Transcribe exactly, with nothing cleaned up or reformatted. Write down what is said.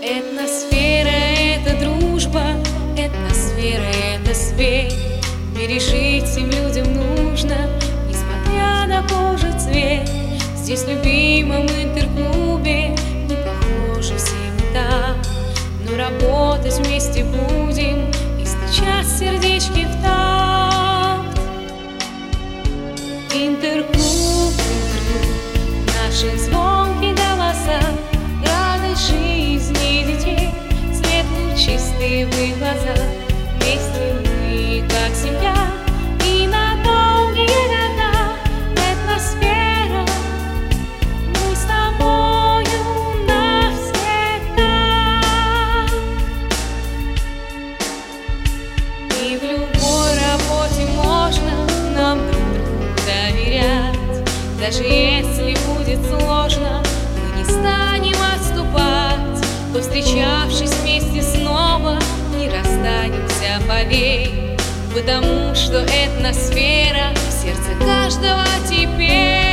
Этносфера — это дружба, этносфера — это свет. Пережить всем людям нужно, несмотря на кожу цвет. Здесь в любимом интерклубе не похожи все мы так, но работать вместе будем и стучать сердечки в такт. Интерклуб, интерклуб, наши звонкие голоса, радость жизни детей, светлые чистые в их глазах. Вместе мы как семья и на долгие года. Этносфера, мы с тобою навсегда. И в любой работе можно нам друг другу доверять. Даже если будет сложно, мы не станем отступать. Повстречавшись вместе снова, не расстанемся, поверь, потому что этносфера в сердце каждого теперь.